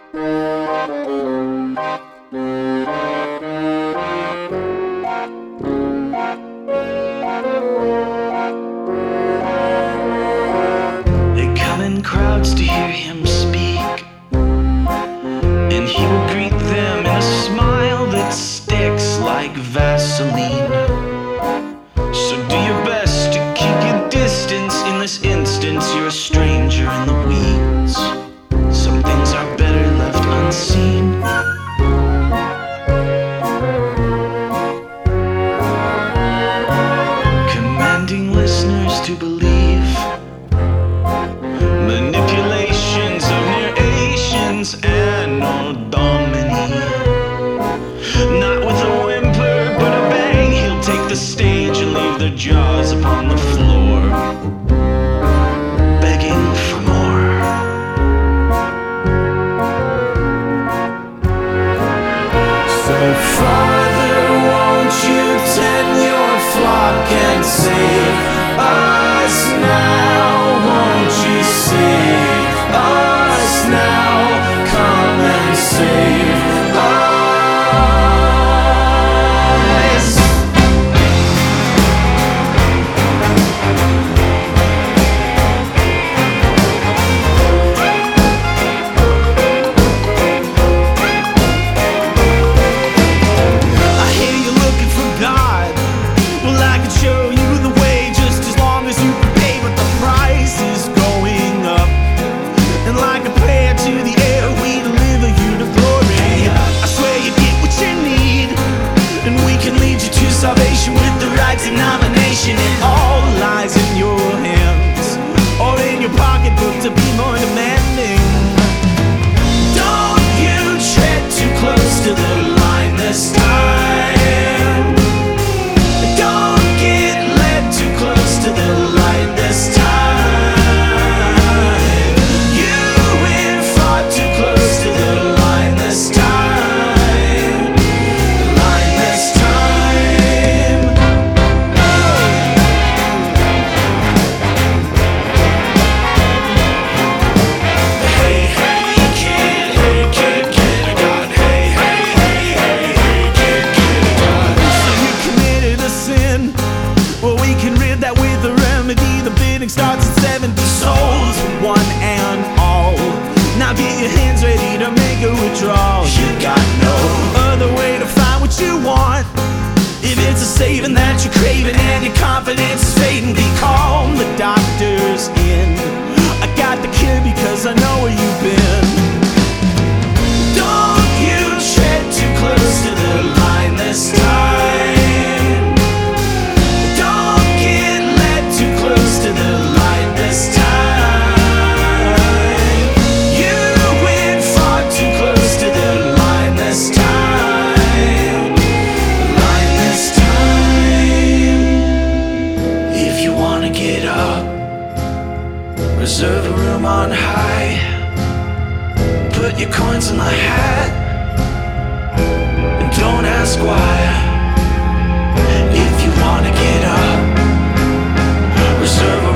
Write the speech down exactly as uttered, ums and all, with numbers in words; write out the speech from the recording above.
They come in crowds to hear him speak, and he will greet them in a smile that sticks like Vaseline. So do your best to keep your distance. In this instance, you're a stranger in the weeds. Some things are better left unseen. Commanding listeners to believe manipulations of near Asians and or Domini. Not with a whimper, but a bang, he'll take the stage and leave their jaws upon the floor, begging for more. So Father, won't you tend your flock and save us now? Won't you save us now? Come and save us. I hear you looking for God. Well, I can show you the way just as long as you can pay, but the price is going up. And like a prayer to the air, we deliver you to glory. I swear you get what you need, and we can lead you to salvation with the right denomination. It all lies in your hands, or in your pocketbook to be more demanding. Don't you tread too close to the line this time. Don't get led too close to the light this time. You went far too close to the line this time. The line this time. Hey, hey, kid, hey, kid, kid, I got hey, hey, hey, hey, hey, kid, kid, I got. So you committed a sin. Well, we can rid that with a remedy. The bidding starts at seventy souls, one and all. Now get your hands ready to make a withdrawal. You got no other way to find what you want. If it's a saving that you're craving and your confidence is fading, be calm, the doctor's in. I got the cure because I know where you've been. Don't you tread too close to the line this time. Don't get led too close to the light this time. You went far too close to the line this time. The line this time. If you wanna get up, reserve a room on high. Put your coins in the hat, and don't ask why. If you wanna get up, reserve